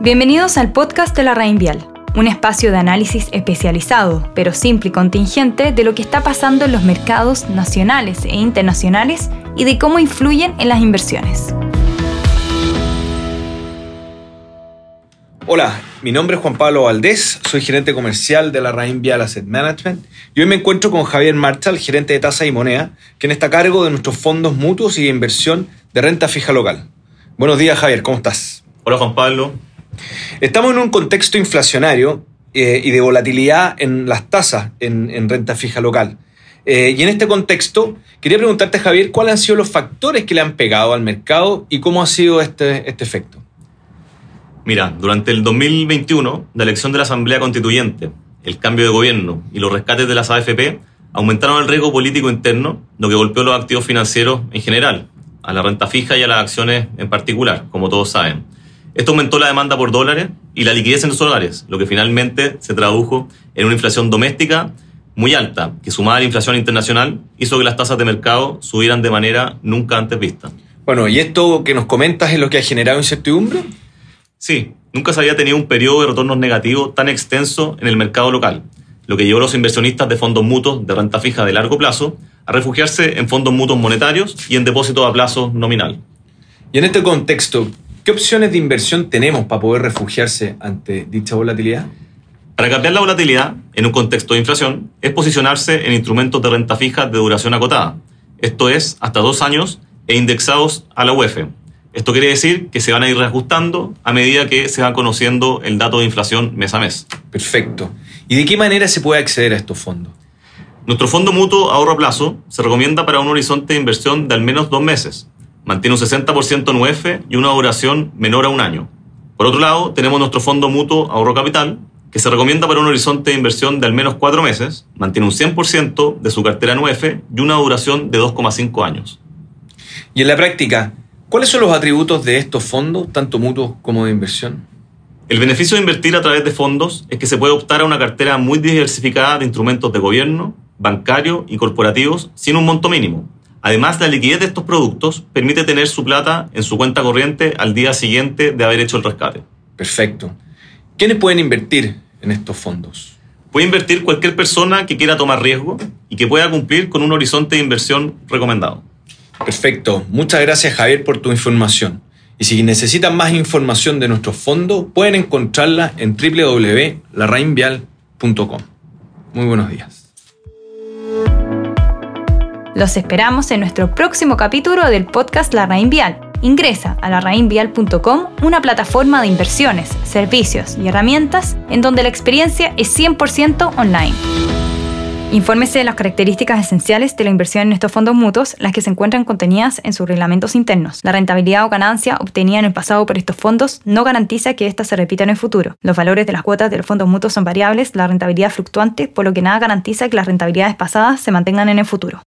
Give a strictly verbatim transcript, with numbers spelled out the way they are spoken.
Bienvenidos al podcast de la RAINvial, un espacio de análisis especializado, pero simple y contingente, de lo que está pasando en los mercados nacionales e internacionales y de cómo influyen en las inversiones. Hola, mi nombre es Juan Pablo Valdés, soy gerente comercial de la RAINvial Asset Management y hoy me encuentro con Javier Marchal, gerente de tasa y moneda, quien está a cargo de nuestros fondos mutuos y de inversión de renta fija local. Buenos días, Javier, ¿cómo estás? Hola, Juan Pablo. Estamos en un contexto inflacionario eh, y de volatilidad en las tasas en, en renta fija local. Eh, y en este contexto, quería preguntarte, Javier, ¿cuáles han sido los factores que le han pegado al mercado y cómo ha sido este, este efecto? Mira, durante el dos mil veintiuno, la elección de la Asamblea Constituyente, el cambio de gobierno y los rescates de las A F P aumentaron el riesgo político interno, lo que golpeó los activos financieros en general, a la renta fija y a las acciones en particular, como todos saben. Esto aumentó la demanda por dólares y la liquidez en los dólares, lo que finalmente se tradujo en una inflación doméstica muy alta, que sumada a la inflación internacional hizo que las tasas de mercado subieran de manera nunca antes vista. Bueno, ¿y esto que nos comentas es lo que ha generado incertidumbre? Sí, nunca se había tenido un periodo de retornos negativos tan extenso en el mercado local, lo que llevó a los inversionistas de fondos mutuos de renta fija de largo plazo a refugiarse en fondos mutuos monetarios y en depósitos a plazo nominal. Y en este contexto, ¿qué opciones de inversión tenemos para poder refugiarse ante dicha volatilidad? Para cambiar la volatilidad en un contexto de inflación es posicionarse en instrumentos de renta fija de duración acotada, esto es, hasta dos años e indexados a la U E F. Esto quiere decir que se van a ir reajustando a medida que se va conociendo el dato de inflación mes a mes. Perfecto. ¿Y de qué manera se puede acceder a estos fondos? Nuestro fondo mutuo ahorro a plazo se recomienda para un horizonte de inversión de al menos dos meses. Mantiene un sesenta por ciento en U E F y una duración menor a un año. Por otro lado, tenemos nuestro fondo mutuo ahorro capital, que se recomienda para un horizonte de inversión de al menos cuatro meses, mantiene un cien por ciento de su cartera en U E F y una duración de dos coma cinco años. Y en la práctica, ¿cuáles son los atributos de estos fondos, tanto mutuos como de inversión? El beneficio de invertir a través de fondos es que se puede optar a una cartera muy diversificada de instrumentos de gobierno, bancario y corporativos sin un monto mínimo. Además, la liquidez de estos productos permite tener su plata en su cuenta corriente al día siguiente de haber hecho el rescate. Perfecto. ¿Quiénes pueden invertir en estos fondos? Puede invertir cualquier persona que quiera tomar riesgo y que pueda cumplir con un horizonte de inversión recomendado. Perfecto. Muchas gracias, Javier, por tu información. Y si necesitan más información de nuestros fondos, pueden encontrarla en doble u doble u doble u punto la rainvial punto com. Muy buenos días. Los esperamos en nuestro próximo capítulo del podcast La RAINvial. Ingresa a la rainvial punto com, una plataforma de inversiones, servicios y herramientas en donde la experiencia es cien por ciento online. Infórmese de las características esenciales de la inversión en estos fondos mutuos, las que se encuentran contenidas en sus reglamentos internos. La rentabilidad o ganancia obtenida en el pasado por estos fondos no garantiza que ésta se repita en el futuro. Los valores de las cuotas de los fondos mutuos son variables, la rentabilidad fluctuante, por lo que nada garantiza que las rentabilidades pasadas se mantengan en el futuro.